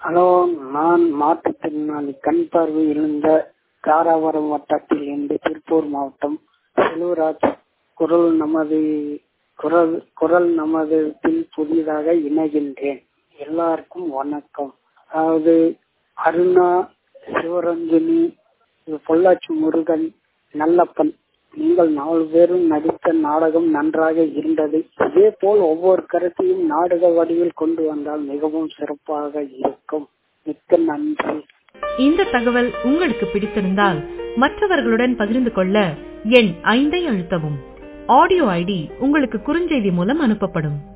Hello, நான் மாற்றுத்திறனாளி கண் பார்வை இழந்த தாராபுரம் வட்டத்தில் இருந்து திருப்பூர் மாவட்டம் செல்வராஜ். குரல் நமதில் புதிதாக இணைகின்றேன். எல்லாருக்கும் வணக்கம். அதாவது அருணா, சிவரஞ்சனி, பொள்ளாச்சி முருகன், நல்லப்பன், நீங்கள் 4 பேரும் நடித்த நாடகம் நன்றாக இருந்தது. இதே போல் ஒவ்வொரு கருத்தையும் நாடக வடிவில் கொண்டு வந்தால் மிகவும் சிறப்பாக இருக்கும். மிக்க நன்றி. இந்த தகவல் உங்களுக்கு பிடித்திருந்தால் மற்றவர்களுடன் பகிர்ந்து கொள்ள எண் 5 அழுத்தவும். ஆடியோ ஐடி உங்களுக்கு குறுஞ்செய்தி மூலம் அனுப்பப்படும்.